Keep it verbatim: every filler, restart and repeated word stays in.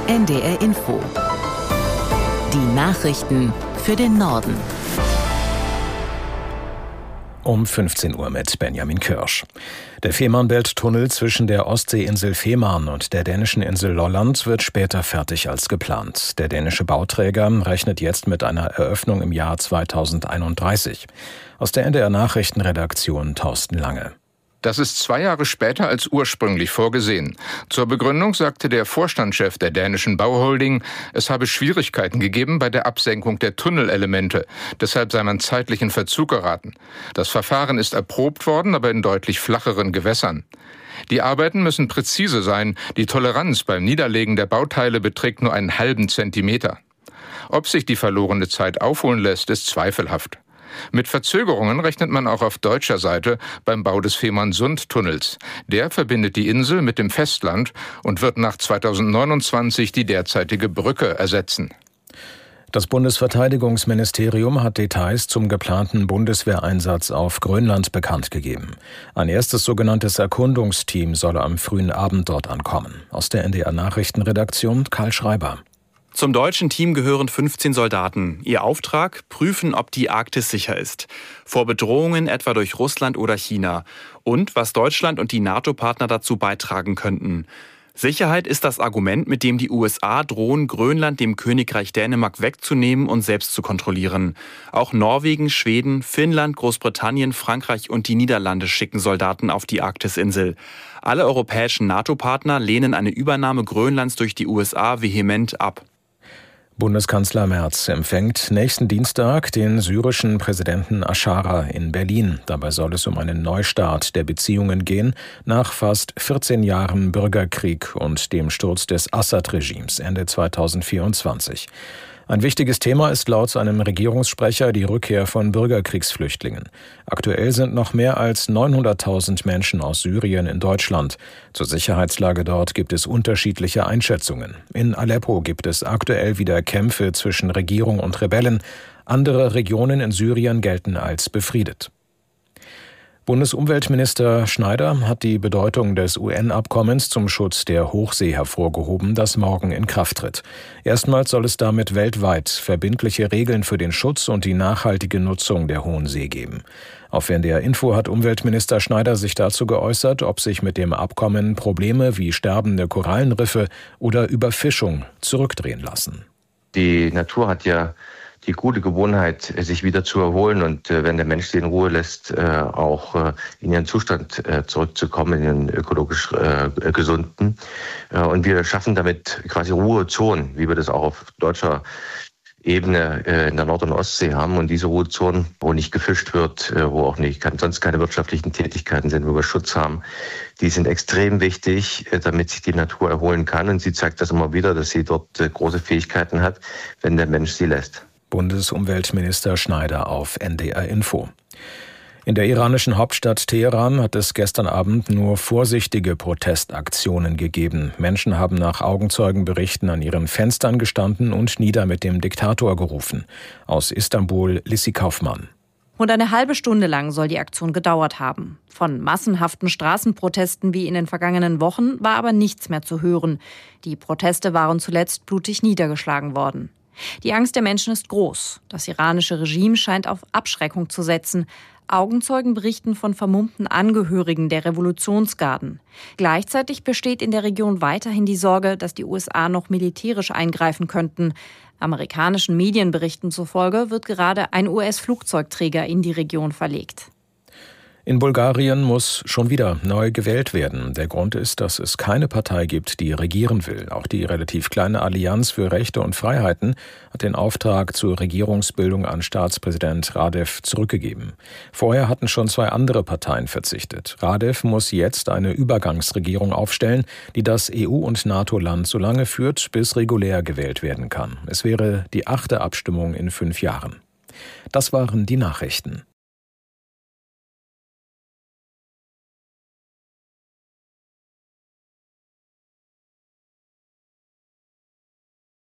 N D R Info. Die Nachrichten für den Norden. Um fünfzehn Uhr mit Benjamin Kirsch. Der Fehmarnbelt-Tunnel zwischen der Ostseeinsel Fehmarn und der dänischen Insel Lolland wird später fertig als geplant. Der dänische Bauträger rechnet jetzt mit einer Eröffnung im Jahr zweitausendeinunddreißig. Aus der N D R Nachrichtenredaktion Thorsten Lange. Das ist zwei Jahre später als ursprünglich vorgesehen. Zur Begründung sagte der Vorstandschef der dänischen Bauholding, es habe Schwierigkeiten gegeben bei der Absenkung der Tunnelelemente. Deshalb sei man zeitlich in Verzug geraten. Das Verfahren ist erprobt worden, aber in deutlich flacheren Gewässern. Die Arbeiten müssen präzise sein. Die Toleranz beim Niederlegen der Bauteile beträgt nur einen halben Zentimeter. Ob sich die verlorene Zeit aufholen lässt, ist zweifelhaft. Mit Verzögerungen rechnet man auch auf deutscher Seite beim Bau des Fehmarnsund-Tunnels. Der verbindet die Insel mit dem Festland und wird nach zweitausendneunundzwanzig die derzeitige Brücke ersetzen. Das Bundesverteidigungsministerium hat Details zum geplanten Bundeswehreinsatz auf Grönland bekannt gegeben. Ein erstes sogenanntes Erkundungsteam soll am frühen Abend dort ankommen. Aus der N D R Nachrichtenredaktion Karl Schreiber. Zum deutschen Team gehören fünfzehn Soldaten. Ihr Auftrag: prüfen, ob die Arktis sicher ist. Vor Bedrohungen etwa durch Russland oder China. Und was Deutschland und die NATO-Partner dazu beitragen könnten. Sicherheit ist das Argument, mit dem die U S A drohen, Grönland dem Königreich Dänemark wegzunehmen und selbst zu kontrollieren. Auch Norwegen, Schweden, Finnland, Großbritannien, Frankreich und die Niederlande schicken Soldaten auf die Arktisinsel. Alle europäischen NATO-Partner lehnen eine Übernahme Grönlands durch die U S A vehement ab. Bundeskanzler Merz empfängt nächsten Dienstag den syrischen Präsidenten Aschara in Berlin. Dabei soll es um einen Neustart der Beziehungen gehen, nach fast vierzehn Jahren Bürgerkrieg und dem Sturz des Assad-Regimes Ende zweitausendvierundzwanzig. Ein wichtiges Thema ist laut seinem Regierungssprecher die Rückkehr von Bürgerkriegsflüchtlingen. Aktuell sind noch mehr als neunhunderttausend Menschen aus Syrien in Deutschland. Zur Sicherheitslage dort gibt es unterschiedliche Einschätzungen. In Aleppo gibt es aktuell wieder Kämpfe zwischen Regierung und Rebellen. Andere Regionen in Syrien gelten als befriedet. Bundesumweltminister Schneider hat die Bedeutung des U N-Abkommens zum Schutz der Hochsee hervorgehoben, das morgen in Kraft tritt. Erstmals soll es damit weltweit verbindliche Regeln für den Schutz und die nachhaltige Nutzung der Hohen See geben. Auf N D R Info hat Umweltminister Schneider sich dazu geäußert, ob sich mit dem Abkommen Probleme wie sterbende Korallenriffe oder Überfischung zurückdrehen lassen. Die Natur hat ja die gute Gewohnheit, sich wieder zu erholen und äh, wenn der Mensch sie in Ruhe lässt, äh, auch äh, in ihren Zustand äh, zurückzukommen, in den ökologisch äh, gesunden. Äh, und wir schaffen damit quasi Ruhezonen, wie wir das auch auf deutscher Ebene äh, in der Nord- und Ostsee haben. Und diese Ruhezonen, wo nicht gefischt wird, äh, wo auch nicht kann, sonst keine wirtschaftlichen Tätigkeiten sind, wo wir Schutz haben, die sind extrem wichtig, äh, damit sich die Natur erholen kann. Und sie zeigt das immer wieder, dass sie dort äh, große Fähigkeiten hat, wenn der Mensch sie lässt. Bundesumweltminister Schneider auf N D R Info. In der iranischen Hauptstadt Teheran hat es gestern Abend nur vorsichtige Protestaktionen gegeben. Menschen haben nach Augenzeugenberichten an ihren Fenstern gestanden und nieder mit dem Diktator gerufen. Aus Istanbul Lissi Kaufmann. Rund eine halbe Stunde lang soll die Aktion gedauert haben. Von massenhaften Straßenprotesten wie in den vergangenen Wochen war aber nichts mehr zu hören. Die Proteste waren zuletzt blutig niedergeschlagen worden. Die Angst der Menschen ist groß. Das iranische Regime scheint auf Abschreckung zu setzen. Augenzeugen berichten von vermummten Angehörigen der Revolutionsgarden. Gleichzeitig besteht in der Region weiterhin die Sorge, dass die U S A noch militärisch eingreifen könnten. Amerikanischen Medienberichten zufolge wird gerade ein U S-Flugzeugträger in die Region verlegt. In Bulgarien muss schon wieder neu gewählt werden. Der Grund ist, dass es keine Partei gibt, die regieren will. Auch die relativ kleine Allianz für Rechte und Freiheiten hat den Auftrag zur Regierungsbildung an Staatspräsident Radev zurückgegeben. Vorher hatten schon zwei andere Parteien verzichtet. Radev muss jetzt eine Übergangsregierung aufstellen, die das E U- und NATO-Land so lange führt, bis regulär gewählt werden kann. Es wäre die achte Abstimmung in fünf Jahren. Das waren die Nachrichten.